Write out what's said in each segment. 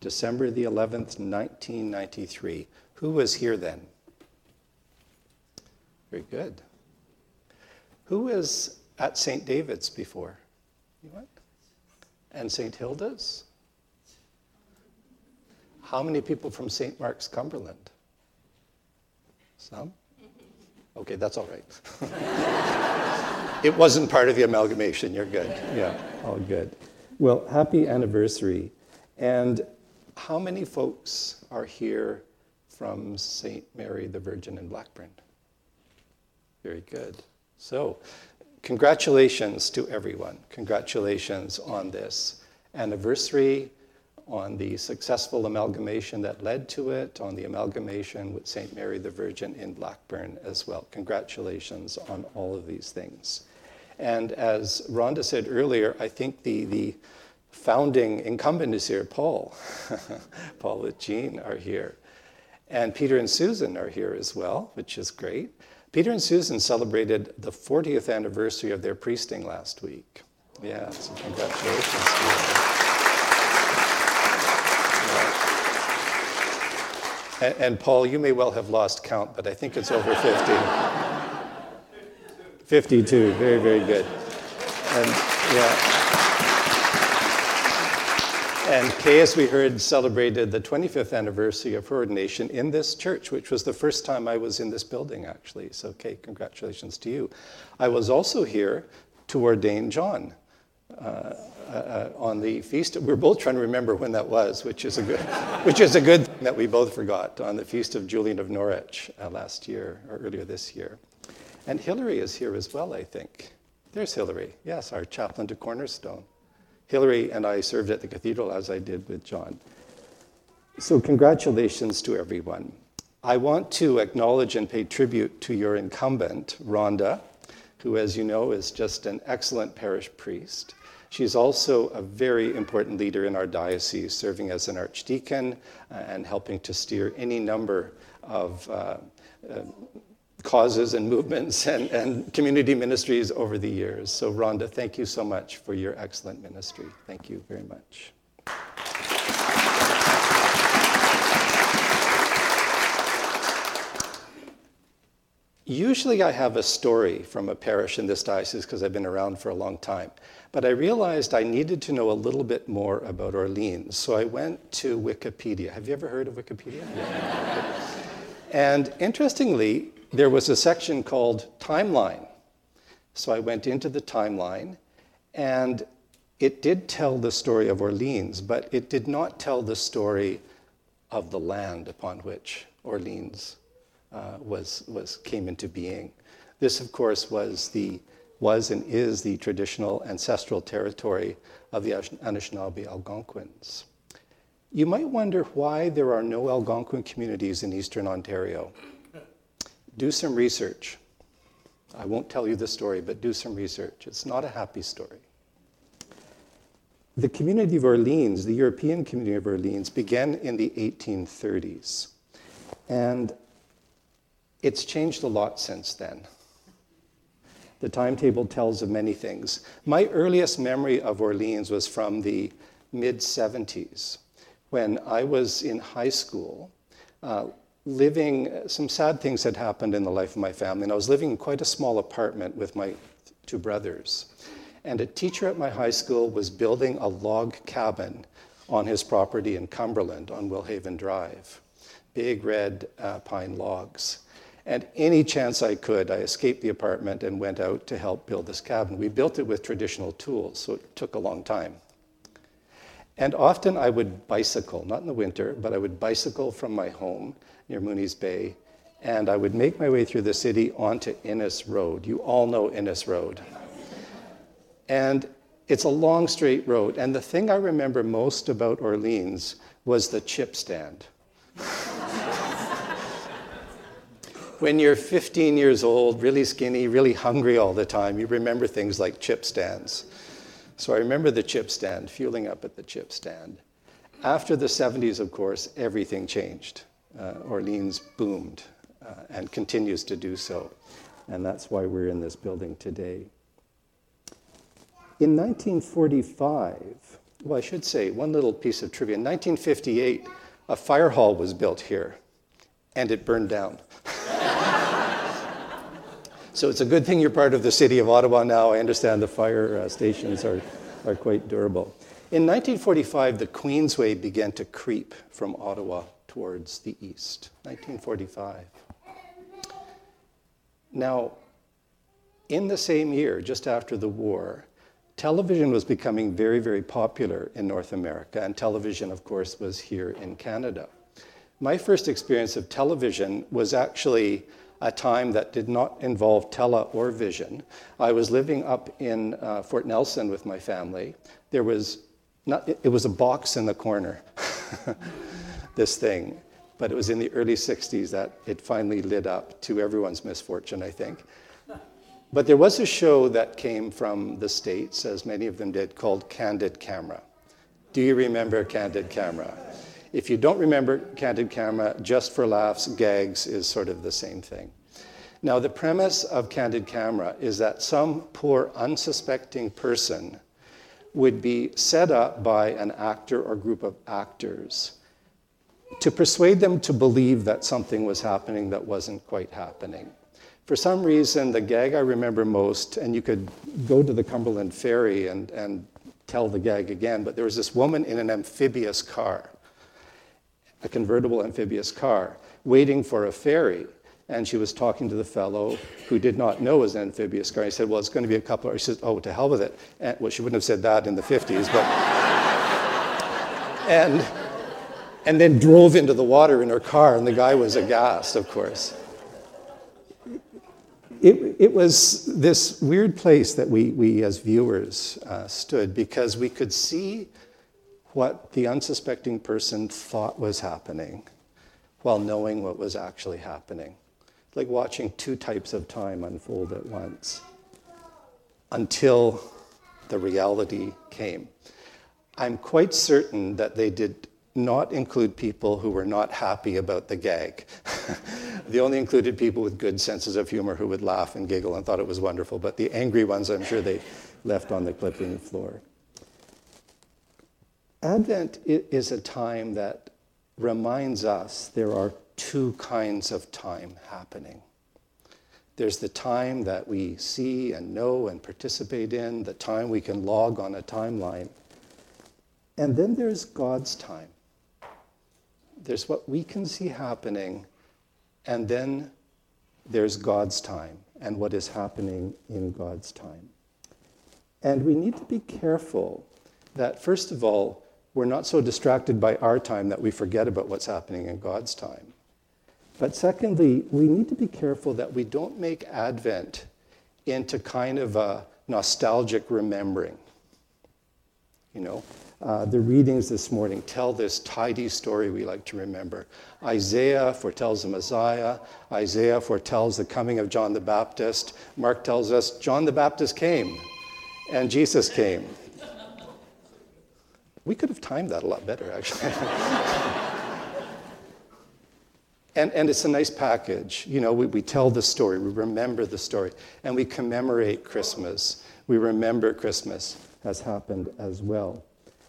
December the 11th, 1993. Who was here then? Very good. Who was at St. David's before? You went? And St. Hilda's? How many people from St. Mark's, Cumberland? Some? Okay, that's all right. It wasn't part of the amalgamation. You're good. Yeah, all good. Well, happy anniversary. And how many folks are here from St. Mary the Virgin in Blackburn? Very good. So, congratulations to everyone. Congratulations on this anniversary, on the successful amalgamation that led to it, on the amalgamation with St. Mary the Virgin in Blackburn as well. Congratulations on all of these things. And as Rhonda said earlier, I think the founding incumbent is here, Paul. Paul with Jean are here. And Peter and Susan are here as well, which is great. Peter and Susan celebrated the 40th anniversary of their priesting last week. Yeah, so congratulations to you. And Paul, you may well have lost count, but I think it's over 50. 52, very, very good. And yeah. And Kay, as we heard, celebrated the 25th anniversary of her ordination in this church, which was the first time I was in this building, actually. So, Kay, congratulations to you. I was also here to ordain John on the feast. We're both trying to remember when that was, which is a good thing that we both forgot, on the feast of Julian of Norwich last year, or earlier this year. And Hilary is here as well, I think. There's Hilary. Yes, our chaplain to Cornerstone. Hilary and I served at the cathedral, as I did with John. So congratulations to everyone. I want to acknowledge and pay tribute to your incumbent, Rhonda, who, as you know, is just an excellent parish priest. She's also a very important leader in our diocese, serving as an archdeacon and helping to steer any number of causes and movements and community ministries over the years. So Rhonda, thank you so much for your excellent ministry. Thank you very much. Usually I have a story from a parish in this diocese because I've been around for a long time. But I realized I needed to know a little bit more about Orleans. So I went to Wikipedia. Have you ever heard of Wikipedia? Yeah. And interestingly, there was a section called Timeline. So I went into the timeline, and it did tell the story of Orleans, but it did not tell the story of the land upon which Orleans came into being. This, of course, was and is the traditional ancestral territory of the Anishinaabe Algonquins. You might wonder why there are no Algonquin communities in Eastern Ontario. Do some research. I won't tell you the story, but do some research. It's not a happy story. The community of Orleans, the European community of Orleans, began in the 1830s. And it's changed a lot since then. The timetable tells of many things. My earliest memory of Orleans was from the mid-70s, when I was in high school, some sad things had happened in the life of my family, and I was living in quite a small apartment with my two brothers. And a teacher at my high school was building a log cabin on his property in Cumberland on Willhaven Drive. Big red pine logs. And any chance I could, I escaped the apartment and went out to help build this cabin. We built it with traditional tools, so it took a long time. And often I would bicycle, not in the winter, but I would bicycle from my home near Mooney's Bay, and I would make my way through the city onto Innes Road. You all know Innes Road. And it's a long, straight road. And the thing I remember most about Orleans was the chip stand. When you're 15 years old, really skinny, really hungry all the time, you remember things like chip stands. So I remember the chip stand, fueling up at the chip stand. After the 70s, of course, everything changed. Orleans boomed and continues to do so. And that's why we're in this building today. In 1945, Well, I should say, one little piece of trivia. In 1958, a fire hall was built here, and it burned down. So it's a good thing you're part of the city of Ottawa now. I understand the fire stations are quite durable. In 1945, the Queensway began to creep from Ottawa towards the east. 1945. Now, in the same year, just after the war, television was becoming very, very popular in North America, and television, of course, was here in Canada. My first experience of television was actually a time that did not involve tele or vision. I was living up in Fort Nelson with my family. It was a box in the corner, this thing. But it was in the early 60s that it finally lit up, to everyone's misfortune, I think. But there was a show that came from the States, as many of them did, called Candid Camera. Do you remember Candid Camera? If you don't remember Candid Camera, Just for Laughs, Gags is sort of the same thing. Now, the premise of Candid Camera is that some poor, unsuspecting person would be set up by an actor or group of actors to persuade them to believe that something was happening that wasn't quite happening. For some reason, the gag I remember most, and you could go to the Cumberland Ferry and tell the gag again, but there was this woman in an amphibious car, a convertible amphibious car, waiting for a ferry. And she was talking to the fellow who did not know it was an amphibious car. He said, well, it's going to be a couple of hours. She said, oh, to hell with it. And, well, she wouldn't have said that in the 50s, but... and then drove into the water in her car, and the guy was aghast, of course. It was this weird place that we as viewers stood, because we could see what the unsuspecting person thought was happening while knowing what was actually happening. Like watching two types of time unfold at once until the reality came. I'm quite certain that they did not include people who were not happy about the gag. They only included people with good senses of humor who would laugh and giggle and thought it was wonderful, but the angry ones, I'm sure they left on the clipping floor. Advent is a time that reminds us there are two kinds of time happening. There's the time that we see and know and participate in, the time we can log on a timeline. And then there's God's time. There's what we can see happening, and then there's God's time and what is happening in God's time. And we need to be careful that, first of all, we're not so distracted by our time that we forget about what's happening in God's time. But secondly, we need to be careful that we don't make Advent into kind of a nostalgic remembering. You know, the readings this morning tell this tidy story we like to remember. Isaiah foretells the Messiah. Isaiah foretells the coming of John the Baptist. Mark tells us John the Baptist came and Jesus came. We could have timed that a lot better, actually. And it's a nice package. You know, we tell the story, we remember the story, and we commemorate Christmas. We remember Christmas has happened as well.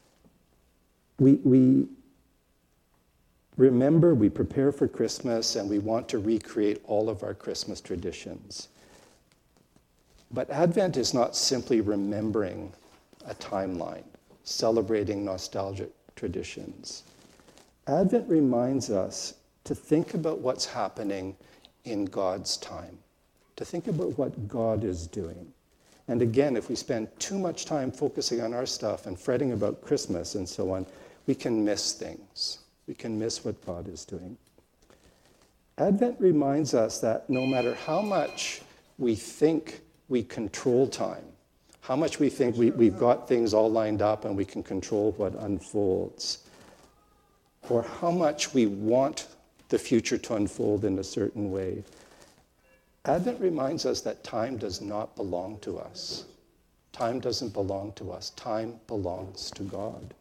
We remember, we prepare for Christmas, and we want to recreate all of our Christmas traditions. But Advent is not simply remembering a timeline, celebrating nostalgic traditions. Advent reminds us to think about what's happening in God's time, to think about what God is doing. And again, if we spend too much time focusing on our stuff and fretting about Christmas and so on, we can miss things. We can miss what God is doing. Advent reminds us that no matter how much we think we control time, how much we think we've got things all lined up and we can control what unfolds, or how much we want the future to unfold in a certain way, Advent reminds us that time does not belong to us. Time doesn't belong to us. Time belongs to God.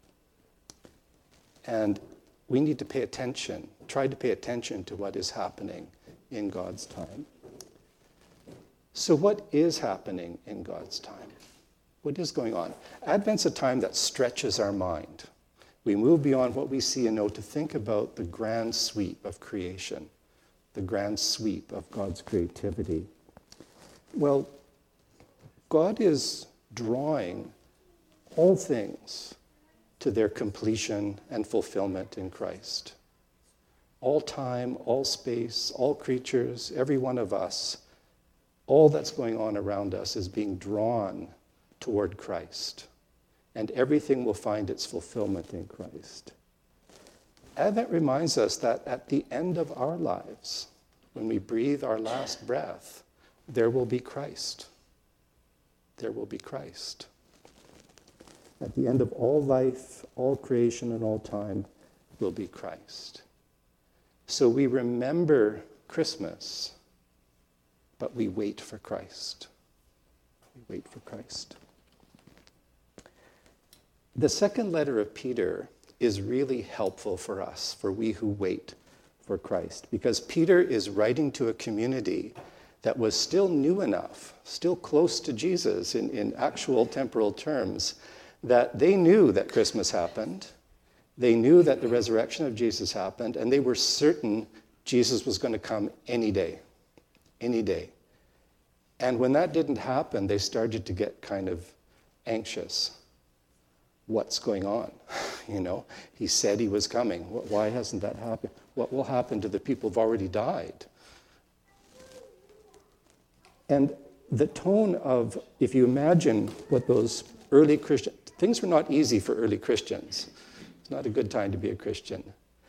And we need to pay attention, try to pay attention to what is happening in God's time. So what is happening in God's time? What is going on? Advent's a time that stretches our mind. We move beyond what we see and know to think about the grand sweep of creation, the grand sweep of God's creativity. Well, God is drawing all things to their completion and fulfillment in Christ. All time, all space, all creatures, every one of us, all that's going on around us is being drawn toward Christ. And everything will find its fulfillment in Christ. Advent reminds us that at the end of our lives, when we breathe our last breath, there will be Christ. There will be Christ. At the end of all life, all creation, and all time will be Christ. So we remember Christmas, but we wait for Christ. We wait for Christ. The second letter of Peter is really helpful for us, for we who wait for Christ, because Peter is writing to a community that was still new enough, still close to Jesus in actual temporal terms, that they knew that Christmas happened, they knew that the resurrection of Jesus happened, and they were certain Jesus was going to come any day, any day. And when that didn't happen, they started to get kind of anxious. What's going on? You know, he said he was coming. Why hasn't that happened? What will happen to the people who've already died? And the tone of, if you imagine what those early Christians, things were not easy for early Christians. It's not a good time to be a Christian.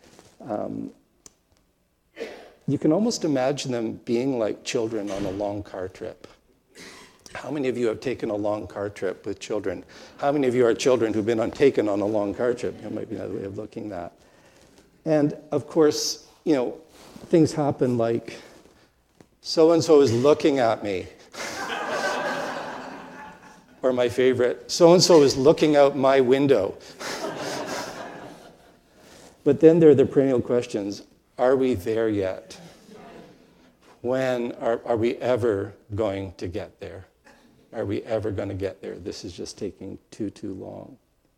You can almost imagine them being like children on a long car trip. How many of you have taken a long car trip with children? How many of you are children who've been taken on a long car trip? That might be another way of looking at that. And of course, you know, things happen like, so-and-so is looking at me. Or my favorite, so-and-so is looking out my window. But then there are the perennial questions. Are we there yet? When are we ever going to get there? Are we ever going to get there? This is just taking too long.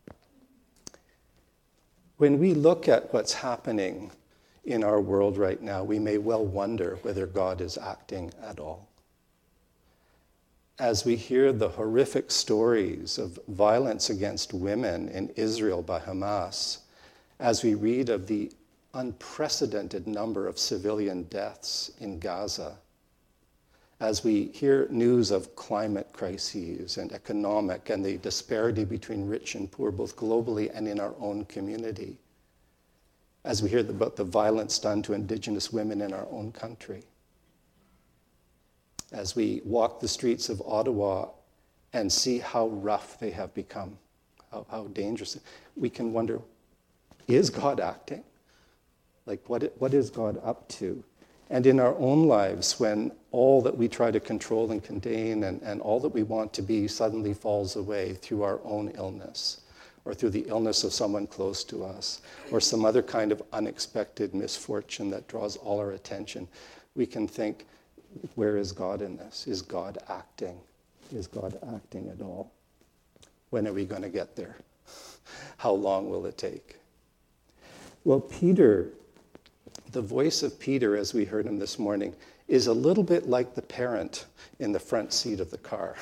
When we look at what's happening in our world right now, we may well wonder whether God is acting at all. As we hear the horrific stories of violence against women in Israel by Hamas, as we read of the unprecedented number of civilian deaths in Gaza, as we hear news of climate crises and economic and the disparity between rich and poor, both globally and in our own community, as we hear about the violence done to Indigenous women in our own country, as we walk the streets of Ottawa and see how rough they have become, how dangerous, we can wonder, is God acting? Like, what is God up to? And in our own lives, when all that we try to control and contain and all that we want to be suddenly falls away through our own illness, or through the illness of someone close to us, or some other kind of unexpected misfortune that draws all our attention, we can think, where is God in this? Is God acting? Is God acting at all? When are we going to get there? How long will it take? Well, Peter, the voice of Peter, as we heard him this morning, is a little bit like the parent in the front seat of the car.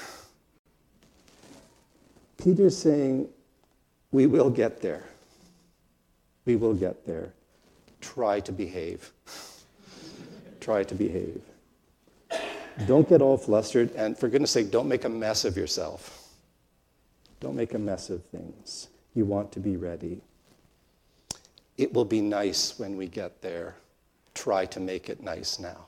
Peter's saying, we will get there. We will get there. Try to behave. Try to behave. Don't get all flustered, and for goodness sake, don't make a mess of yourself. Don't make a mess of things. You want to be ready. It will be nice when we get there. Try to make it nice now.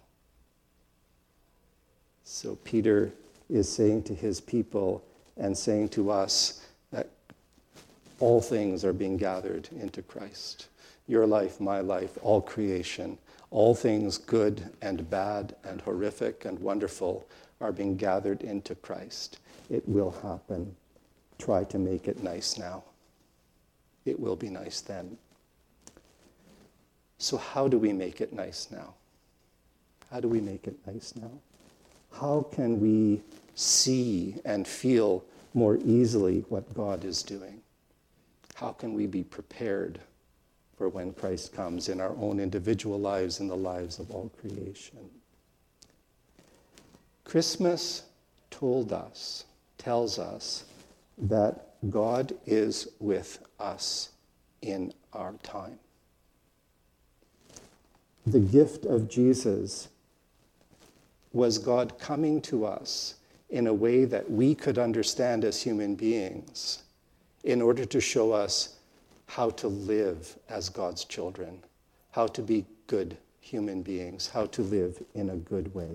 So Peter is saying to his people and saying to us that all things are being gathered into Christ. Your life, my life, all creation, all things good and bad and horrific and wonderful are being gathered into Christ. It will happen. Try to make it nice now. It will be nice then. So how do we make it nice now? How do we make it nice now? How can we see and feel more easily what God is doing? How can we be prepared for when Christ comes in our own individual lives and the lives of all creation? Christmas tells us that God is with us in our time. The gift of Jesus was God coming to us in a way that we could understand as human beings in order to show us how to live as God's children, how to be good human beings, how to live in a good way.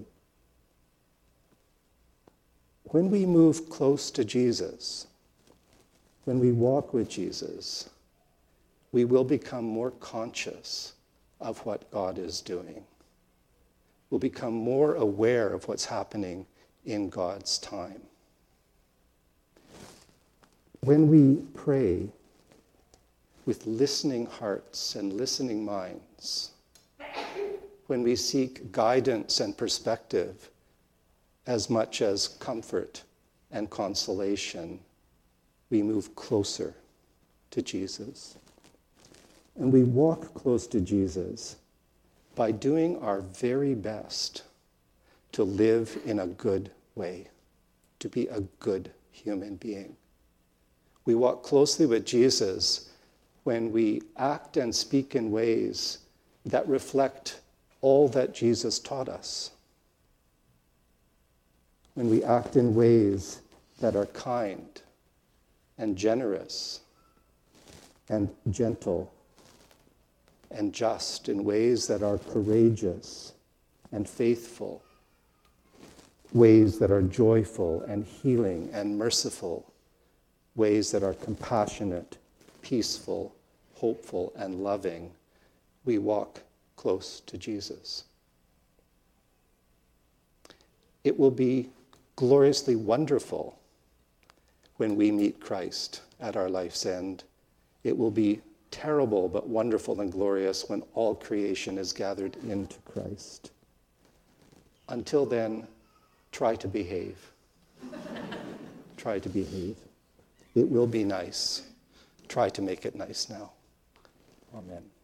When we move close to Jesus, when we walk with Jesus, we will become more conscious of what God is doing. We'll become more aware of what's happening in God's time. When we pray with listening hearts and listening minds, when we seek guidance and perspective as much as comfort and consolation, we move closer to Jesus. And we walk close to Jesus by doing our very best to live in a good way, to be a good human being. We walk closely with Jesus when we act and speak in ways that reflect all that Jesus taught us. When we act in ways that are kind and generous and gentle and just, in ways that are courageous and faithful, ways that are joyful and healing and merciful, ways that are compassionate, peaceful, hopeful, and loving, we walk close to Jesus. It will be gloriously wonderful when we meet Christ at our life's end. It will be terrible but wonderful and glorious when all creation is gathered into Christ. Until then, try to behave. Try to behave. It will be nice. Try to make it nice now. Amen.